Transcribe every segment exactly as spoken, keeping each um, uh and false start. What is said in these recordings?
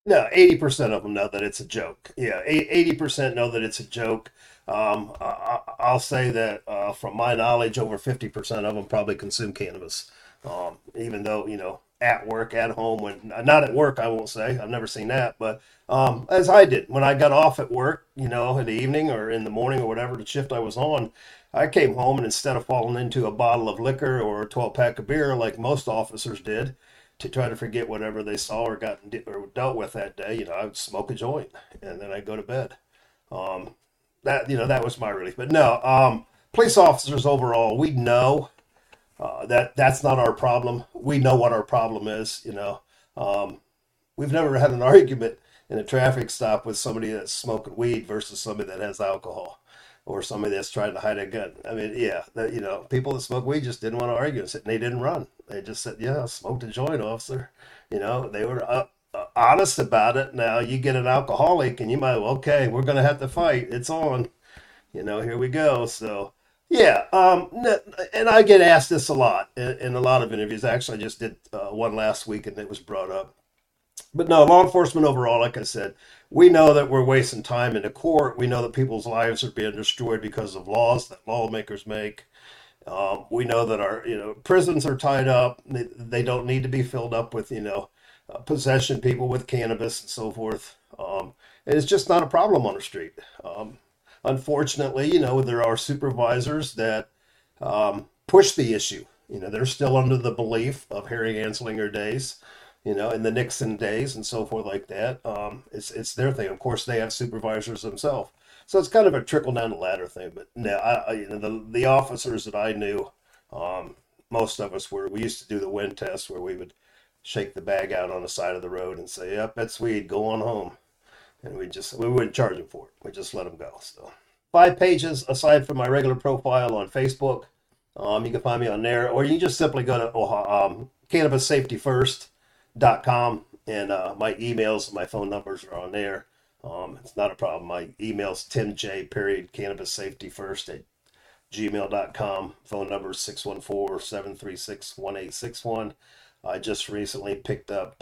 No, eighty percent of them know that it's a joke. Yeah, eighty percent know that it's a joke. Um, I, I'll say that uh, from my knowledge, over fifty percent of them probably consume cannabis. Um, even though, you know, at work, at home, when not at work, I won't say, I've never seen that, but um, as I did when I got off at work, you know, in the evening or in the morning or whatever the shift I was on, I came home and instead of falling into a bottle of liquor or a twelve pack of beer like most officers did, to try to forget whatever they saw or got or dealt with that day, you know, I would smoke a joint and then I'd go to bed. Um, that you know that was my relief. But no, um, police officers overall, we know uh, that that's not our problem. We know what our problem is. You know, um, we've never had an argument in a traffic stop with somebody that's smoking weed versus somebody that has alcohol or somebody that's trying to hide a gun. I mean, yeah, that, you know, people that smoke weed just didn't want to argue and they didn't run. They just said, yeah, I smoked a joint, officer. You know, they were uh, uh, honest about it. Now you get an alcoholic and you might, well, okay, we're going to have to fight. It's on, you know, here we go. So, yeah. Um, and I get asked this a lot in, in a lot of interviews. Actually, I just did uh, one last week and it was brought up. But no, law enforcement overall, like I said, we know that we're wasting time in the court. We know that people's lives are being destroyed because of laws that lawmakers make. Um, we know that our, you know, prisons are tied up. They, they don't need to be filled up with, you know, uh, possession people with cannabis and so forth. Um, and it's just not a problem on the street. Um, unfortunately, you know, there are supervisors that um, push the issue. You know, they're still under the belief of Harry Anslinger days, you know, in the Nixon days and so forth like that. Um, it's it's their thing. Of course, they have supervisors themselves, so it's kind of a trickle down the ladder thing. But no, I, I you know the the officers that I knew, um, most of us were. We used to do the wind test where we would shake the bag out on the side of the road and say, "Yep, that's weed. Go on home," and we just we wouldn't charge them for it. We just let them go. So five pages aside from my regular profile on Facebook. Um, you can find me on there, or you can just simply go to um, Cannabis Safety First dot com, and uh, my emails, my phone numbers are on there. Um, it's not a problem. My email's Tim J period Cannabis Safety First at gmail dot com. Phone number is six one four, seven three six, one eight six one. I just recently picked up,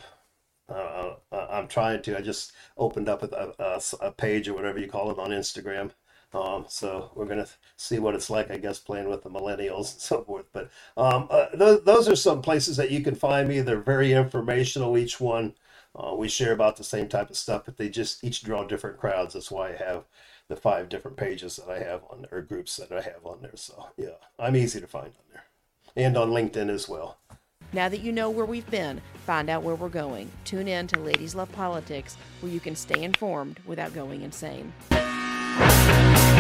uh, I'm trying to, I just opened up a, a, a page or whatever you call it on Instagram. Um, so we're going to see what it's like, I guess, playing with the millennials and so forth. But um, uh, th- those are some places that you can find me. They're very informational, each one. Uh, we share about the same type of stuff, but they just each draw different crowds. That's why I have the five different pages that I have on there, or groups that I have on there. So, yeah, I'm easy to find on there. And on LinkedIn as well. Now that you know where we've been, find out where we're going. Tune in to Ladies Love Politics, where you can stay informed without going insane.